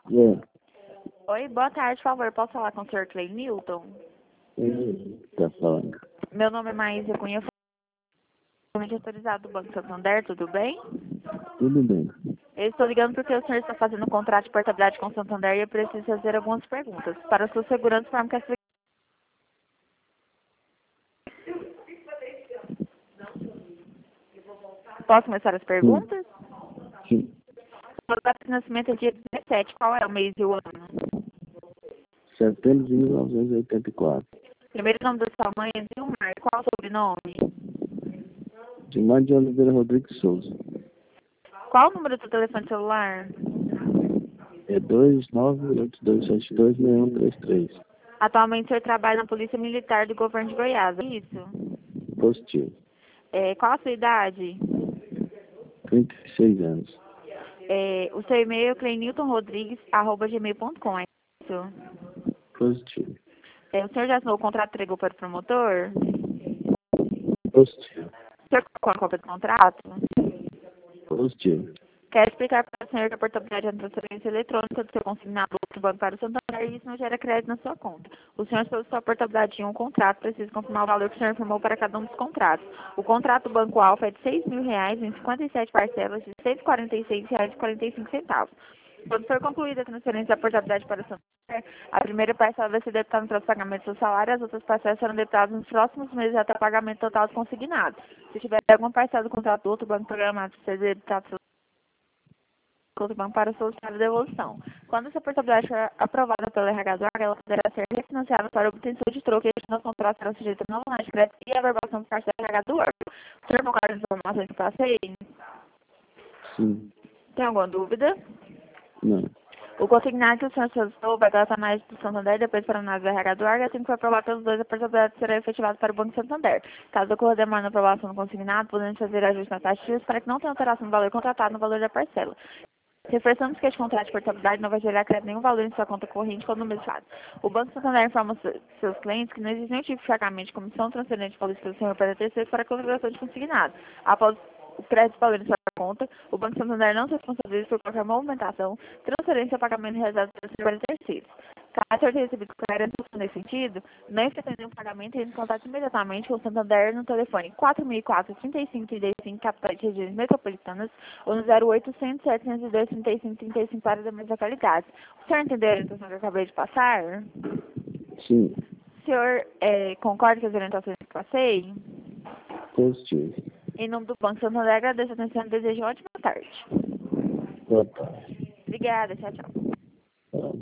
É, Oi, boa tarde, por favor, posso falar com o senhor Clay Newton? tá falando. Meu nome é Maísa Cunha, sou autorizado do Banco Santander, tudo bem? Tudo bem. Eu estou ligando porque o senhor está fazendo um contrato de portabilidade com o Santander e eu preciso fazer algumas perguntas. Para a sua segurança, forma que a sua... Posso começar as Sim, perguntas? sim. O data de nascimento é dia 17, qual é o mês e o ano? Setembro de 1984. Primeiro nome da sua mãe é Zilmar, qual o sobrenome? Gilmar de Oliveira Rodrigues Souza. Qual o número do telefone celular? É 2982726133. Atualmente o senhor trabalha na Polícia Militar do Governo de Goiás, é isso? Positivo. Qual a sua idade? 36 anos. O seu e-mail é cleniltonrodrigues@gmail.com, é isso? Positivo. O senhor já assinou o contrato e entregou para o promotor? Positivo. O senhor colocou a cópia do contrato? Positivo. Quero explicar para o senhor que a portabilidade é uma transferência eletrônica do seu consignado do outro banco para o Santander e isso não gera crédito na sua conta. O senhor solicitou a portabilidade em um contrato, precisa confirmar o valor que o senhor informou para cada um dos contratos. O contrato do Banco Alfa é de R$ 6.000 em 57 parcelas de R$ 146,45. Quando for concluída a transferência da portabilidade para o Santander, a primeira parcela vai ser debitada no próximo pagamento do seu salário, as outras parcelas serão debitadas nos próximos meses até o pagamento total do consignado. Se tiver alguma parcela do contrato do outro banco programado para ser debitado outro banco para solicitar a devolução. Quando essa portabilidade for aprovada pelo RH do AGA, ela poderá ser refinanciada para obtenção de troco e este contrato será sujeito a nova análise de crédito e a averbação por parte do RH do órgão. O senhor concorda com as informações que passei? Sim. Tem alguma dúvida? Não. O consignado que o senhor solicitou vai dar análise do Santander, depois para a análise do RH do ARGA, assim que for aprovado pelos dois, a portabilidade será efetivada para o Banco Santander. Caso ocorra demora na aprovação do consignado, podemos fazer ajustes nas taxas para que não tenha alteração no valor contratado no valor da parcela. Reforçamos que este contrato de portabilidade não vai gerar crédito nenhum valor em sua conta corrente quando mestrado. O Banco Santander informa seus clientes que não existe nenhum tipo de pagamento de comissão transferente para o senhor para terceiros para a configuração de consignado. Após o crédito valor em sua conta, o Banco Santander não se responsabiliza por qualquer movimentação, transferência ou pagamento realizado pelo senhor para terceiros. Caso o senhor tenha recebido qualquer informação nesse sentido, não esqueça nenhum pagamento e entre em contato imediatamente com o Santander no telefone 4004-3535, capital de regiões metropolitanas, ou no 0800-702-3535 para demais localidades. O senhor entendeu a orientação que eu acabei de passar? Sim. O senhor concorda com as orientações que passei? Positivo. Em nome do Banco Santander, agradeço a atenção e desejo uma ótima tarde. Boa tarde. Obrigada, tchau, tchau. Tá.